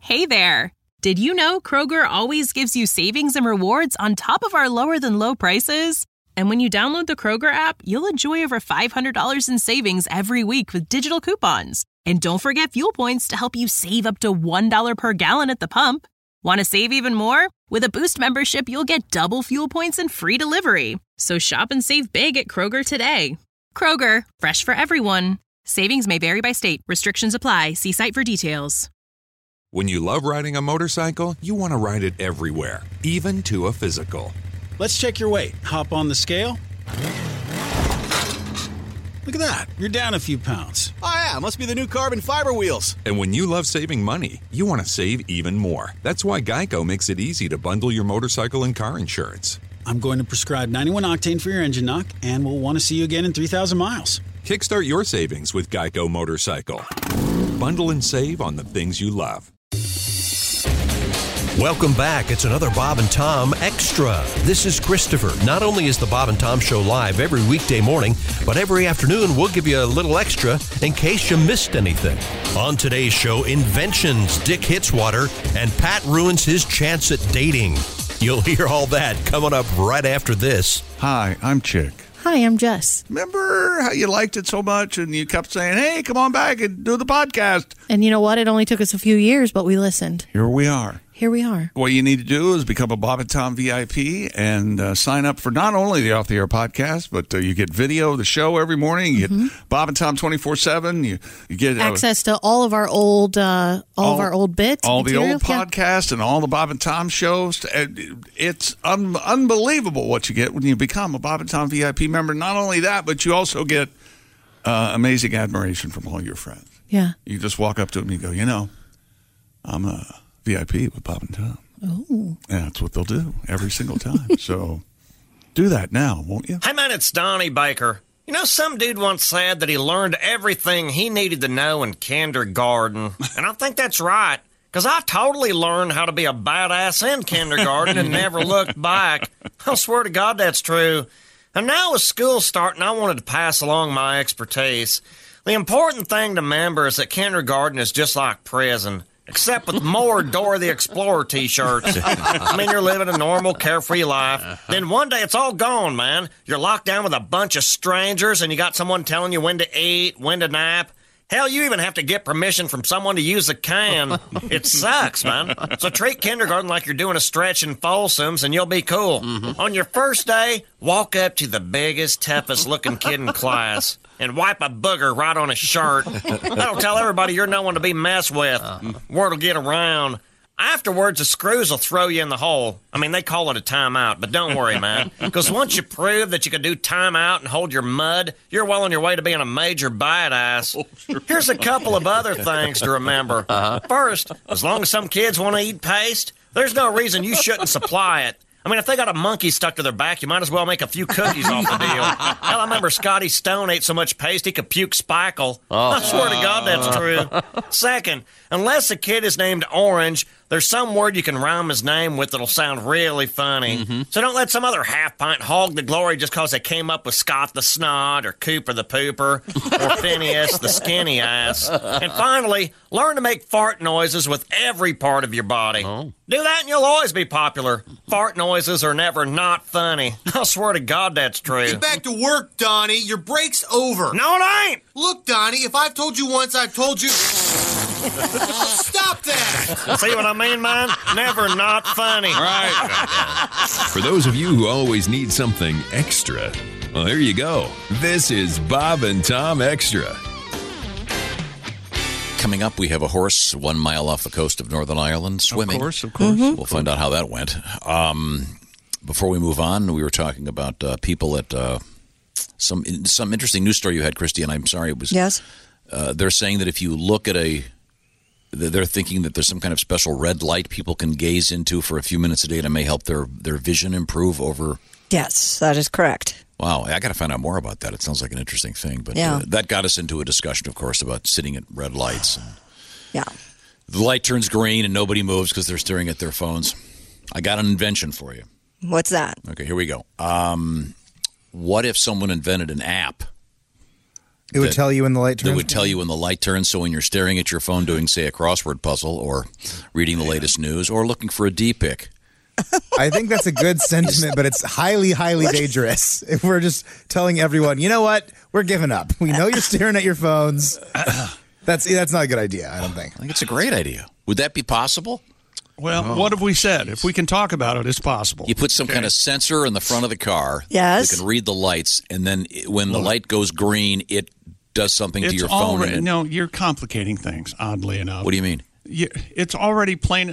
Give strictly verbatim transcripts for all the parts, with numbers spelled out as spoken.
Hey there! Did you know Kroger always gives you savings and rewards on top of our lower-than-low prices? And when you download the Kroger app, you'll enjoy over five hundred dollars in savings every week with digital coupons. And don't forget fuel points to help you save up to one dollar per gallon at the pump. Want to save even more? With a Boost membership, you'll get double fuel points and free delivery. So shop and save big at Kroger today. Kroger, fresh for everyone. Savings may vary by state. Restrictions apply. See site for details. When you love riding a motorcycle, you want to ride it everywhere, even to a physical. Let's check your weight. Hop on the scale. Look at that. You're down a few pounds. Oh, yeah. Must be the new carbon fiber wheels. And when you love saving money, you want to save even more. That's why Geico makes it easy to bundle your motorcycle and car insurance. I'm going to prescribe ninety-one octane for your engine knock, and we'll want to see you again in three thousand miles. Kickstart your savings with Geico Motorcycle. Bundle and save on the things you love. Welcome back. It's another Bob and Tom Extra. This is Christopher. Not only is the Bob and Tom Show live every weekday morning, but every afternoon we'll give you a little extra in case you missed anything. On today's show, inventions, Dick hits water, and Pat ruins his chance at dating. You'll hear all that coming up right after this. Hi, I'm Chick. Hi, I'm Jess. Remember how you liked it so much and you kept saying, hey, come on back and do the podcast? And you know what? It only took us a few years, but we listened. Here we are. Here we are. What you need to do is become a Bob and Tom V I P and uh, sign up for not only the Off the Air podcast, but uh, you get video of the show every morning. You Mm-hmm. get Bob and Tom twenty-four seven. You, you get uh, access to all of our old, uh, all, all of our old bits, all material. the old yeah. podcasts, and all the Bob and Tom shows. And it's un- unbelievable what you get when you become a Bob and Tom V I P member. Not only that, but you also get uh, amazing admiration from all your friends. Yeah, you just walk up to them and you go, you know, I'm a V I P with Bob and Tom. Oh. And that's what they'll do every single time. So do that now, won't you? Hey, man, it's Donnie Baker. You know, some dude once said that he learned everything he needed to know in kindergarten. And I think that's right, because I totally learned how to be a badass in kindergarten and never looked back. I swear to God that's true. And now with school starting, I wanted to pass along my expertise. The important thing to remember is that kindergarten is just like prison. Except with more Dora the Explorer t-shirts. I mean, you're living a normal, carefree life. Then one day it's all gone, man. You're locked down with a bunch of strangers, and you got someone telling you when to eat, when to nap. Hell, you even have to get permission from someone to use a can. It sucks, man. So treat kindergarten like you're doing a stretch in Folsom's, and you'll be cool. Mm-hmm. On your first day, walk up to the biggest, toughest-looking kid in class and wipe a booger right on his shirt. That'll tell everybody you're no one to be messed with. Word will get around. Afterwards, the screws will throw you in the hole. I mean, they call it a timeout, but don't worry, man. Because once you prove that you can do timeout and hold your mud, you're well on your way to being a major badass. Here's a couple of other things to remember. Uh-huh. First, as long as some kids want to eat paste, there's no reason you shouldn't supply it. I mean, if they got a monkey stuck to their back, you might as well make a few cookies off the deal. Hell, I remember Scotty Stone ate so much paste he could puke Spikel. Oh. I swear to God that's true. Second, unless a kid is named Orange, there's some word you can rhyme his name with that'll sound really funny. Mm-hmm. So don't let some other half-pint hog the glory just because they came up with Scott the Snot or Cooper the Pooper or Phineas the Skinny Ass. And finally, learn to make fart noises with every part of your body. Oh. Do that and you'll always be popular. Fart noises are never not funny. I swear to God that's true. Get back to work, Donnie. Your break's over. No, it ain't. Look, Donnie, if I've told you once, I've told you... Stop that! See what I mean, man? Never not funny. Right. For those of you who always need something extra, well, here you go. This is Bob and Tom Extra. Coming up, we have a horse one mile off the coast of Northern Ireland swimming. Of course, of course. Mm-hmm. We'll find out how that went. Um, before we move on, we were talking about uh, people at uh, some some interesting news story you had, Christy, and I'm sorry it was. Yes. Uh, they're saying that if you look at a, they're thinking that there's some kind of special red light people can gaze into for a few minutes a day that may help their, their vision improve over. Yes, that is correct. Wow, I got to find out more about that. It sounds like an interesting thing. But yeah. uh, that got us into a discussion, of course, about sitting at red lights. And yeah. The light turns green and nobody moves because they're staring at their phones. I got an invention for you. What's that? Okay, here we go. Um, what if someone invented an app It would that- tell you when the light turns. That would tell you when the light turns. So when you're staring at your phone doing, say, a crossword puzzle or reading the latest news or looking for a D-pic. I think that's a good sentiment, but it's highly, highly dangerous if we're just telling everyone, you know what, we're giving up. We know you're staring at your phones. That's that's not a good idea, I don't think. I think it's a great idea. Would that be possible? Well, oh. what have we said? If we can talk about it, it's possible. You put some okay. kind of sensor in the front of the car. Yes. You can read the lights, and then when the light goes green, it does something it's to your phone. Already, and no, you're complicating things, oddly enough. What do you mean? You, it's already plain.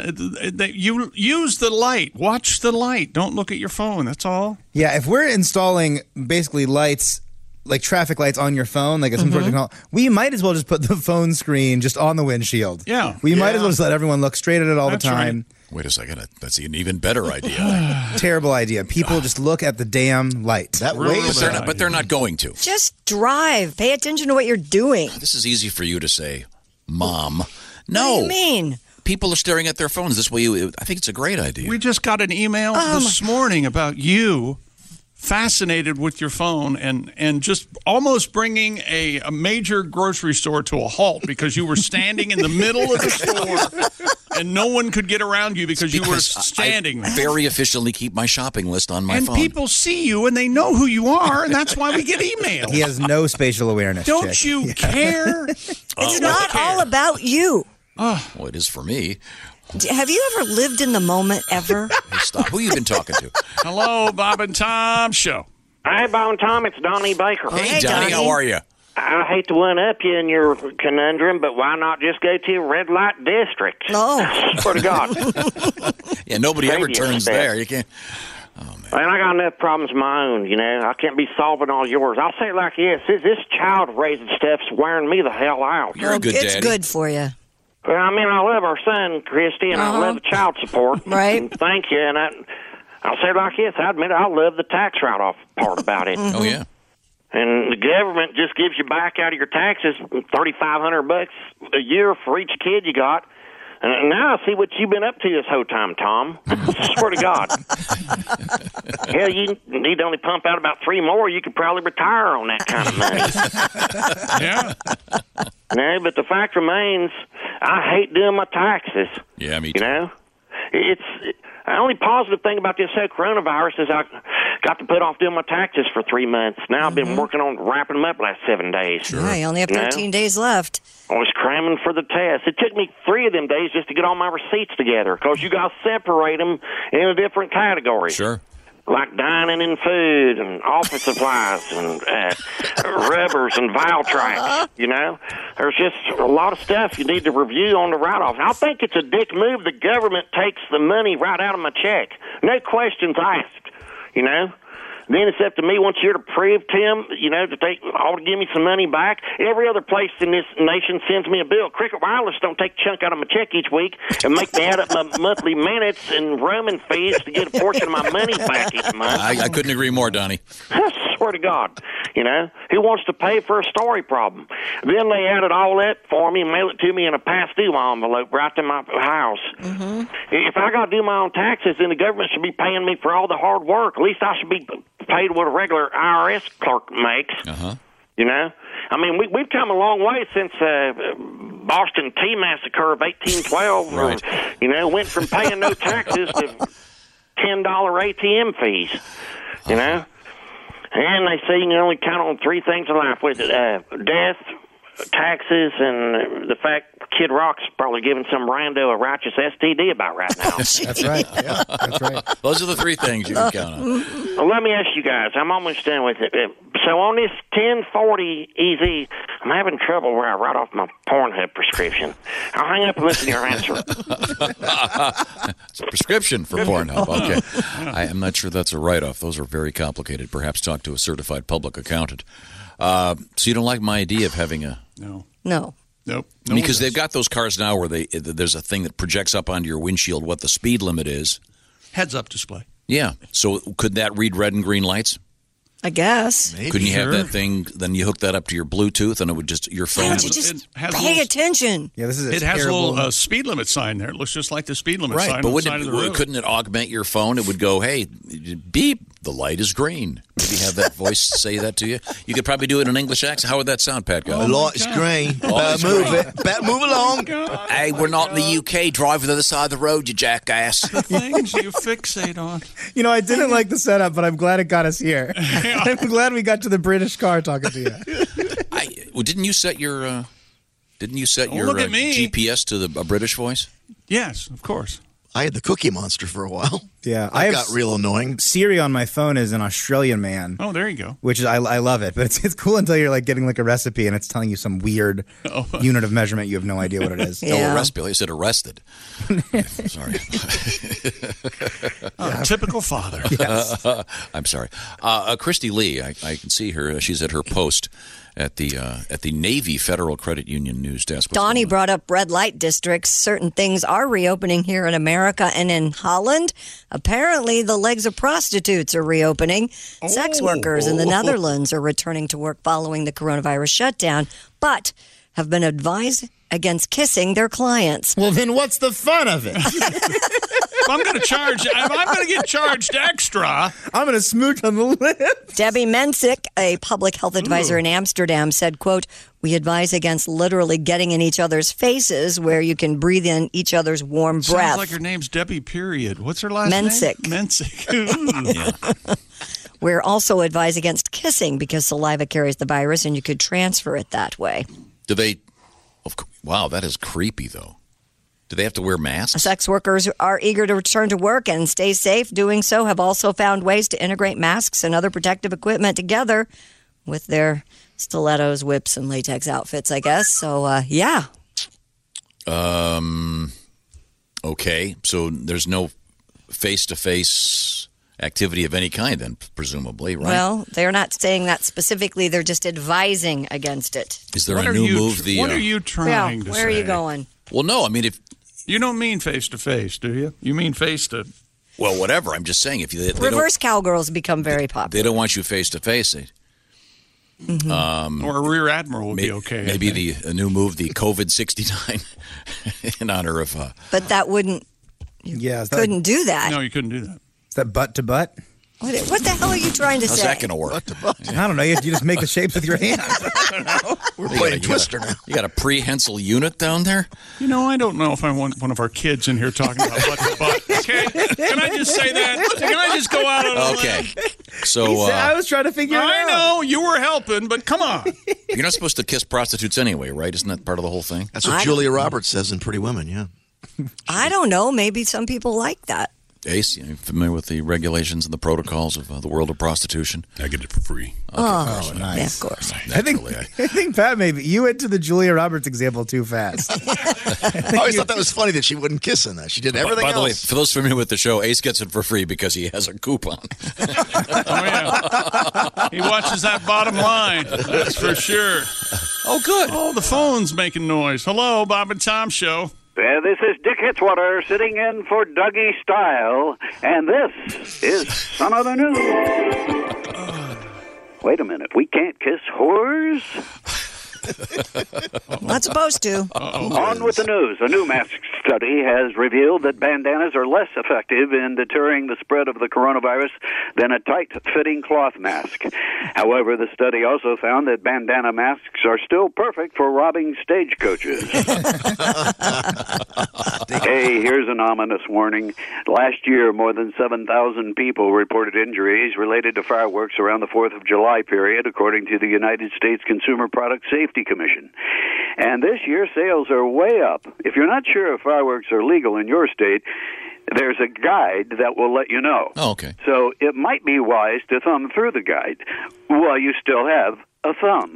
You use the light. Watch the light. Don't look at your phone. That's all. Yeah, if we're installing basically lights, like traffic lights on your phone, like some sort of technology, we might as well just put the phone screen just on the windshield. Yeah. We yeah. might as well just let everyone look straight at it all That's the time. Right. Wait a second. That's an even better idea. Terrible idea. People just look at the damn light. That way, but they're, not, but they're not going to. Just drive. Pay attention to what you're doing. This is easy for you to say, Mom. No. What do you mean? People are staring at their phones. This way, you, I think it's a great idea. We just got an email Oh, this morning about you fascinated with your phone and, and just almost bringing a, a major grocery store to a halt because you were standing in the middle of the store and no one could get around you because, because you were standing I there. very efficiently keep my shopping list on my and phone. And people see you and they know who you are, and that's why we get emails. He has no spatial awareness. Don't Chick. you yeah. care? It's uh, not care. all about you. Oh. Well, it is for me. Have you ever lived in the moment ever? Hey, stop. Who you been talking to? Hello, Bob and Tom Show. Hey, Bob and Tom, it's Donnie Baker. Hey, Hey, Donnie, Donnie. how are you? I hate to one-up you in your conundrum, but why not just go to a red light district? Oh. Swear to God. Yeah, nobody ever Crazy turns stuff. there. You can't. Oh, man. And I got enough problems of my own, you know. I can't be solving all yours. I'll say it like this. This, this child-raising stuff's wearing me the hell out. You're a good it's daddy. good for you. Well, I mean, I love our son, Christy, and Uh-huh. I love the child support. Right. And thank you. And I, I'll say it like this. I admit I love the tax write-off part about it. Oh, yeah. And the government just gives you back out of your taxes thirty-five hundred bucks a year for each kid you got. And now I see what you've been up to this whole time, Tom. Swear to God. Hell, you need to only pump out about three more. You could probably retire on that kind of money. Yeah. No, but the fact remains, I hate doing my taxes. Yeah, me You too. know? It's... The only positive thing about this whole coronavirus is I got to put off doing my taxes for three months. Now I've been working on wrapping them up last seven days. Yeah, you only have You know? thirteen days left. I was cramming for the test. It took me three of them days just to get all my receipts together because you got to separate them into different categories. Sure. Like dining and food and office supplies and uh, rubbers and valve tracks, you know? There's just a lot of stuff you need to review on the write-off. I think it's a dick move. The government takes the money right out of my check. No questions asked, you know? Then it's up to me once a year to prove to him, you know, that they ought to give me some money back. Every other place in this nation sends me a bill. Cricket Wireless don't take a chunk out of my check each week and make me add up my monthly minutes and roaming fees to get a portion of my money back each month. I, I couldn't agree more, Donnie. I swear to God, you know, who wants to pay for a story problem? Then they added all that for me and mail it to me in a past due envelope right to my house. Mm-hmm. If I got to do my own taxes, then the government should be paying me for all the hard work. At least I should be paid what a regular I R S clerk makes. Uh-huh. You know? I mean, we, we've come a long way since uh, Boston Tea Massacre of eighteen twelve. Right. Or, you know, went from paying no taxes to ten dollar A T M fees. You know? And they say you can only count on three things in life. With it, uh, death, taxes, and the fact Kid Rock's probably giving some rando a righteous S T D about right now. That's right. Yeah, that's right. Those are the three things you can count on. Well, let me ask you guys. I'm almost done with it. So on this ten forty E Z, I'm having trouble where I write off my Pornhub prescription. I'll hang up and listen to your answer. It's a prescription for Pornhub. Okay. I am not sure that's a write-off. Those are very complicated. Perhaps talk to a certified public accountant. Uh, so you don't like my idea of having a... No. No. Nope. No because they've got those cars now where they there's a thing that projects up onto your windshield what the speed limit is. Heads-up display. Yeah. So could that read red and green lights? I guess. Maybe. Couldn't you have Sure. that thing, then you hook that up to your Bluetooth and it would just, your phone... Why don't you would- just It has pay little- attention? Yeah, this is a It has a terrible. little uh, speed limit sign there. It looks just like the speed limit Right, sign but on the wouldn't side it, of the road. couldn't it augment your phone? It would go, hey, beep, the light is green. Maybe have that voice say that to you. You could probably do it in an English accent. How would that sound, Pat Guy? The light's green. Better move it. Better move along. Hey, we're not in the U K. Drive to the other side of the road, you jackass. The things you fixate on. You know, I didn't like the setup, but I'm glad it got us here. I'm glad we got to the British car talking to you. I, well, didn't you set your uh, didn't you set Oh, your look at uh, me. G P S to the a British voice? Yes, of course. I had the Cookie Monster for a while. Yeah, That I have got real annoying. Siri on my phone is an Australian man. Oh, there you go. Which is I, I love it, but it's it's cool until you're like getting like a recipe and it's telling you some weird Oh. unit of measurement. You have no idea what it is. Oh, a recipe. You said arrested. Sorry. Oh, typical father. Yes. I'm sorry. Uh, uh, Christy Lee, I, I can see her. Uh, she's at her post at the uh, at the Navy Federal Credit Union news desk. What's Donnie brought up red light districts. Certain things are reopening here in America and in Holland. Apparently, the legs of prostitutes are reopening. Sex workers in the Netherlands are returning to work following the coronavirus shutdown, but have been advised against kissing their clients. Well, then what's the fun of it? If I'm going to charge, if I'm going to get charged extra, I'm going to smooch on the lip. Debbie Mensick, a public health advisor Ooh. in Amsterdam, said, quote, "We advise against literally getting in each other's faces where you can breathe in each other's warm breath." Sounds like her name's Debbie. Period. What's her last Mensick. name? Mensick. We're also advised against kissing because saliva carries the virus and you could transfer it that way. Do they? Of, cou- wow, that is creepy, though. Do they have to wear masks? Sex workers are eager to return to work and stay safe. Doing so have also found ways to integrate masks and other protective equipment together with their stilettos, whips, and latex outfits, I guess. So, uh, yeah. Um. Okay, so there's no face-to-face activity of any kind, then, presumably, right? Well, they're not saying that specifically. They're just advising against it. Is there What a are new you- move? The what uh, are you trying Yeah, to where say? are you going? Well, no. I mean, if You don't mean face to face, do you? You mean face to. well, whatever. I'm just saying, if you they, they Reverse cowgirls become very don't, popular. they don't want you face-to-face. They, Mm-hmm. um, Or a rear admiral would may- be okay. I Maybe think. the a new move, the COVID sixty-nine, in honor of. Uh, But that wouldn't, Yeah, is that, couldn't do that. No, you couldn't do that. is that butt to butt? What, what the hell are you trying to how's say? that going to work? I don't know. You, you just make the shapes with your hands. We're You playing got a- Twister you got, now. a- You got a prehensile unit down there? You know, I don't know if I want one of our kids in here talking about butt to butt. Okay? Can I just say that? Can I just go out on a Okay. limb? So He said- I uh, was trying to figure it I out. know you were helping, but come on. you're not supposed to kiss prostitutes anyway, right? Isn't that part of the whole thing? That's what I Julia Roberts says in Pretty Women, yeah. I don't know. Maybe some people like that. Ace, you familiar with the regulations and the protocols of uh, the world of prostitution? I get it for free. Oh, Oh, nice. yeah, of course. I think Naturally, I- I think Pat maybe you went to the Julia Roberts example too fast. I always thought that was funny that she wouldn't kiss in that. She did everything By the way, else. for those familiar with the show, Ace gets it for free because he has a coupon. Oh, yeah. He watches that bottom line. That's for sure. Oh, good. Oh, the phone's making noise. Hello, Bob and Tom Show. Uh, this is Dick Hitzwater sitting in for Dougie Style, and this is some other news. Wait a minute, we can't kiss whores? Not supposed to. On with the news. A new mask study has revealed that bandanas are less effective in deterring the spread of the coronavirus than a tight-fitting cloth mask. However, the study also found that bandana masks are still perfect for robbing stagecoaches. Hey, here's an ominous warning. Last year, more than seven thousand people reported injuries related to fireworks around the fourth of July period, according to the United States Consumer Product Safety Commission. And this year, sales are way up. If you're not sure if fireworks are legal in your state, there's a guide that will let you know. Oh, okay. So it might be wise to thumb through the guide while you still have a thumb.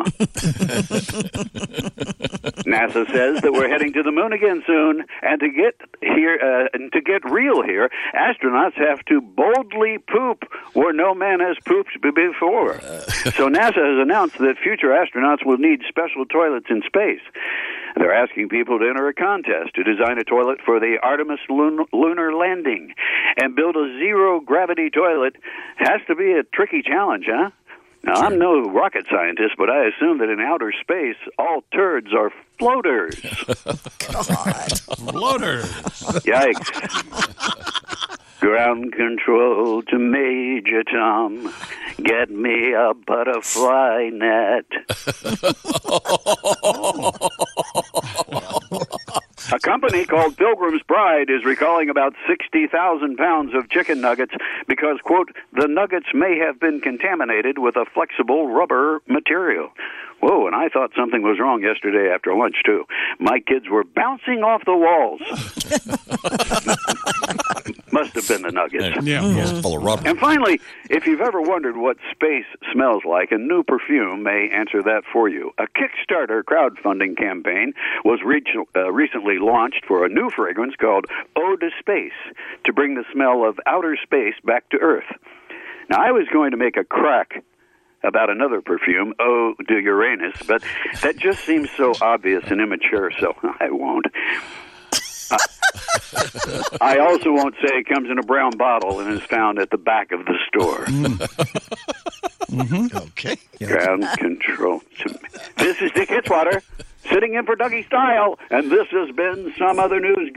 NASA says that we're heading to the moon again soon, and to get here, uh, and to get real here, astronauts have to boldly poop where no man has pooped b- before. So NASA has announced that future astronauts will need special toilets in space. They're asking people to enter a contest to design a toilet for the Artemis lun- lunar landing. And build a zero-gravity toilet has to be a tricky challenge, huh? Now, I'm no rocket scientist, but I assume that in outer space, all turds are floaters. God. Floaters. Yikes. Ground control to Major Tom. Get me a butterfly net. A company called Pilgrim's Pride is recalling about sixty thousand pounds of chicken nuggets because, quote, the nuggets may have been contaminated with a flexible rubber material. Whoa, and I thought something was wrong yesterday after lunch, too. My kids were bouncing off the walls. Must have been the nuggets. Yeah, mm-hmm. Full of rubber. And finally, if you've ever wondered what space smells like, a new perfume may answer that for you. A Kickstarter crowdfunding campaign was reach, uh, recently launched for a new fragrance called Ode to Space to bring the smell of outer space back to Earth. Now, I was going to make a crack about another perfume, Eau de Uranus, but that just seems so obvious and immature, so I won't. Uh, I also won't say it comes in a brown bottle and is found at the back of the store. Mm-hmm. Okay. Ground control. This is Dick Hitzwater, sitting in for Dougie Style, and this has been Some Other News.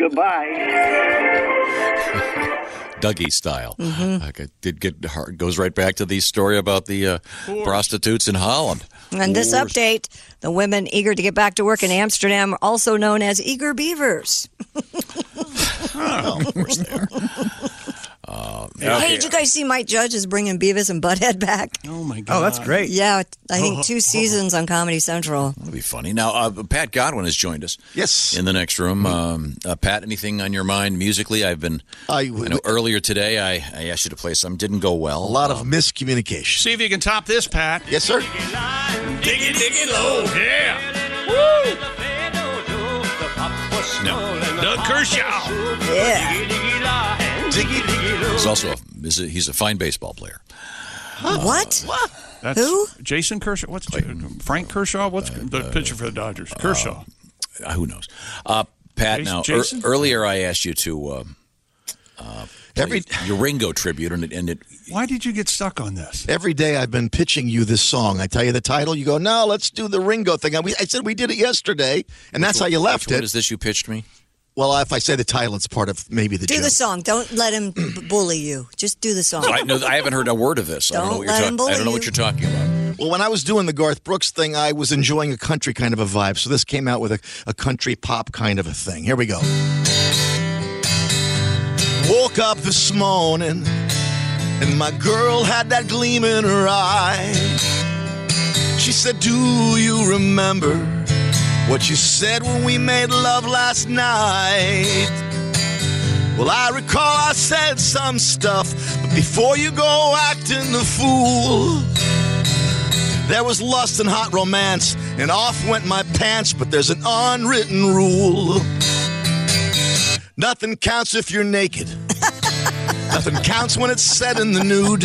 Goodbye. Dougie style. Mm-hmm. Like it did get hard. Goes right back to the story about the uh, prostitutes in Holland. And this Poor. update, the women eager to get back to work in Amsterdam, also known as eager beavers. Oh, of course they are. Uh, Hey, okay. did you guys see Mike Judge is bringing Beavis and Butthead back? Oh, my God. Oh, that's great. Yeah, I think two seasons on Comedy Central. That'll be funny. Now, uh, Pat Godwin has joined us. Yes. In the next room. Um, uh, Pat, anything on your mind musically? I've been, I, I know earlier today I, I asked you to play some. Didn't go well. A lot of um, miscommunication. See if you can top this, Pat. Yes, sir. Dig it, dig it low. Yeah. Woo! No. Doug Kershaw. Yeah. He's also a, he's a, he's a fine baseball player. What? What? That's Who? Jason Kershaw. What's Frank Kershaw? What's the pitcher for the Dodgers? Kershaw. Uh, who knows? Uh, Pat, Jason- now, Jason? er, earlier I asked you to um, uh, Every your Ringo tribute, and it, and it. Why did you get stuck on this? Every day I've been pitching you this song. I tell you the title, you go, no, let's do the Ringo thing. I, we, I said we did it yesterday, and that's how you left Which it. one is this you pitched me? Well, if I say the title, it's part of maybe the Do joke. the song. Don't let him b- bully you. Just do the song. I, no, I haven't heard a word of this. I don't know what Don't you're let him talking. I don't know bully what you're talking about. Well, when I was doing the Garth Brooks thing, I was enjoying a country kind of a vibe. So this came out with a, a country pop kind of a thing. Here we go. Woke up this morning, and my girl had that gleam in her eye. She said, do you remember what you said when we made love last night? Well, I recall I said some stuff, but before you go acting the fool, there was lust and hot romance, and off went my pants, but there's an unwritten rule. Nothing counts if you're naked. Nothing counts when it's said in the nude.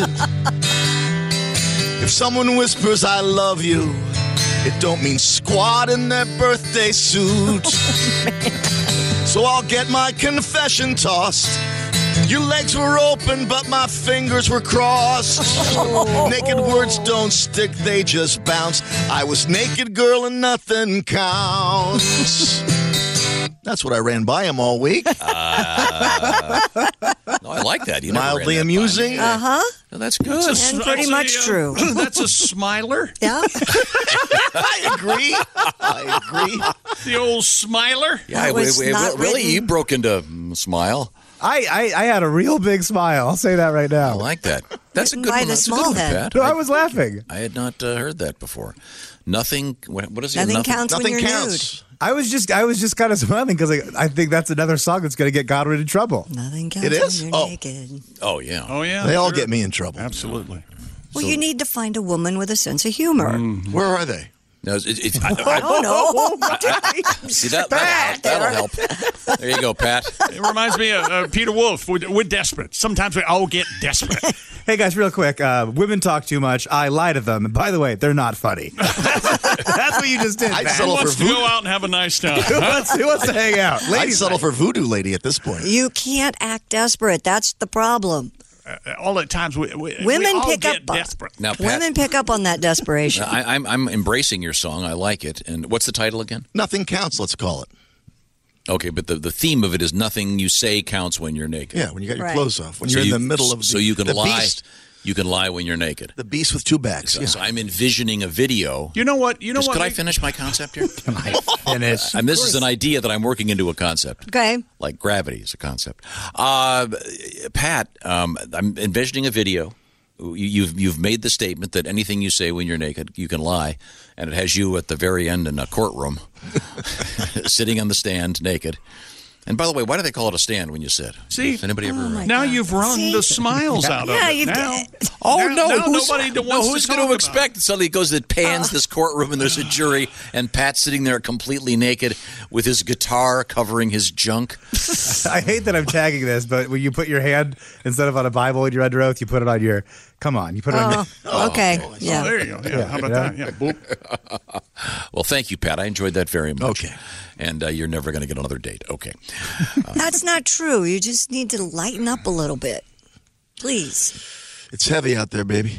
If someone whispers, I love you, it don't mean squat in their birthday suit. So I'll get my confession tossed. Your legs were open, but my fingers were crossed. Naked words don't stick, they just bounce. I was naked, girl, and nothing counts. That's what I ran by him all week. Uh, no, I like that. You never ran Mildly that by me. amusing. Uh huh. No, that's good. That's a- And pretty that's a, much uh, true. That's a smiler. Yeah. I agree. I agree. The old smiler. Yeah, That wait, was wait, not really? written. You broke into mm, smile. I, I, I had a real big smile. I'll say that right I now. like that. That's a Written good by one. the That's a good small one, head. Pat. No, I was laughing. I had not uh, heard that before. Nothing. What, what is it? Nothing counts when Nothing you're counts. I was just I was just kind of smiling because I, I think that's another song that's going to get Godwin in trouble. nude. Nothing counts It is? when you're Oh. naked. Oh yeah. Oh yeah. They all sure. get me in trouble. Absolutely. Well, you need to find a woman with a sense of humor. Where are they? No, it, it, I, I, Oh, no. see that? That'll, that'll help. There you go, Pat. It reminds me of uh, Peter Wolf. We're, we're desperate. Sometimes we all get desperate. Hey guys, real quick. Uh, women talk too much. I lie to them. And by the way, they're not funny. That's what you just did. I'd Pat. Who settle wants for to voodoo. go out and have a nice time? Who Huh? wants, who wants to hang out? I'd Ladies, settle for voodoo lady at this point. You can't act desperate. That's the problem. Uh, all the times we, we, Women we all pick get up- desperate. Now, Pat, Women pick up on that desperation. I, I'm I'm embracing your song. I like it. And what's the title again? Nothing counts, let's call it. Okay, but the, the theme of it is nothing you say counts when you're naked. Yeah, when you got your Right. clothes off, when So you're in you- the middle of the, so you can the lie. beast, You can lie when you're naked. the beast with two backs. So, yeah. so I'm envisioning a video. You know what? You know Just- what? Could I Nick? finish my concept here? Can I finish? And this is an idea that I'm working into a concept. Okay. Like gravity is a concept. Uh, Pat, um, I'm envisioning a video. You- You've you've made the statement that anything you say when you're naked, you can lie, and it has you at the very end in a courtroom, sitting on the stand naked. And by the way, why do they call it a stand when you sit? See? Has anybody ever? Now you've run See? the smiles out Yeah, of it. you've Now, Oh now, no! now who's, nobody no, wants who's to going talk to about expect? Suddenly it goes, it pans this courtroom, and there's a jury, and Pat's sitting there completely naked with his guitar covering his junk. I hate that I'm tagging this, but when you put your hand instead of on a Bible in your under oath, you put it on your. Come on, you put it on. Your, Oh, okay. Oh, Yeah. there you go. Yeah, Yeah, how about yeah. that? Yeah, boop. Well, thank you, Pat. I enjoyed that very much. Okay. And uh, you're never going to get another date. Okay. That's not true. You just need to lighten up a little bit. Please. It's heavy out there, baby.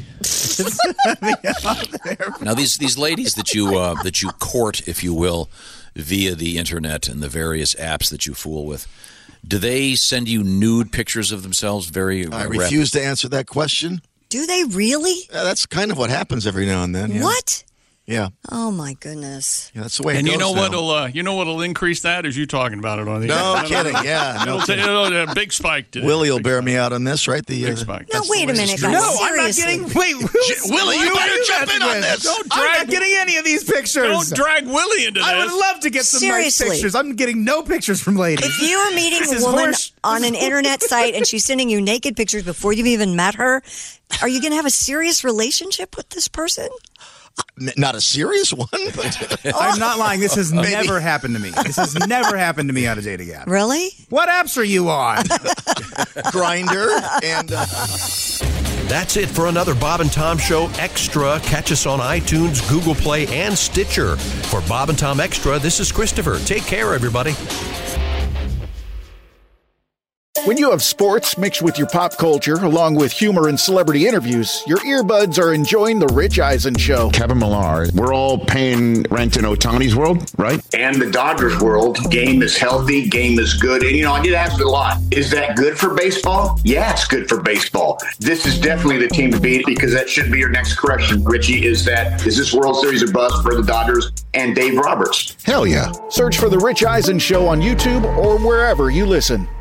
Now these these ladies that you uh, that you court, if you will, via the internet and the various apps that you fool with, do they send you nude pictures of themselves? Very. I uh, refuse to answer that question. Do they really? Yeah, that's kind of what happens every now and then. Yeah. What? Yeah. Oh, my goodness. Yeah, that's the way it And goes you know now. what'll uh, you know what'll increase that is you talking about it on the No internet. kidding, yeah, no It'll kidding. ta- it'll, uh, big spike today. Willie will bear me out on this, right? The, uh, Big spike. No, wait a minute, guys. no, I'm not Seriously. getting. Wait, who's- Willie, why you are better jump in asking on this. Don't I'm drag not getting any of these pictures. Don't drag Willie into this. I would love to get some Seriously. nice pictures. I'm getting no pictures from ladies. If you are meeting This a is woman horse- on an internet site and she's sending you naked pictures before you've even met her, are you going to have a serious relationship with this person? N- not a serious one, but I'm not lying. This has never happened to me. This has never happened to me on a dating app. Really? What apps are you on? Grinder and. Uh, That's it for another Bob and Tom Show Extra. Catch us on iTunes, Google Play, and Stitcher. For Bob and Tom Extra, this is Christopher. Take care, everybody. When you have sports mixed with your pop culture, along with humor and celebrity interviews, your earbuds are enjoying The Rich Eisen Show. Kevin Millar, we're all paying rent in Ohtani's world, right? And the Dodgers world, game is healthy, game is good. And, you know, I get asked a lot, is that good for baseball? Yeah, it's good for baseball. This is definitely the team to beat because that should be your next correction, Richie, is that, is this World Series a bust for the Dodgers and Dave Roberts? Hell yeah. Search for The Rich Eisen Show on YouTube or wherever you listen.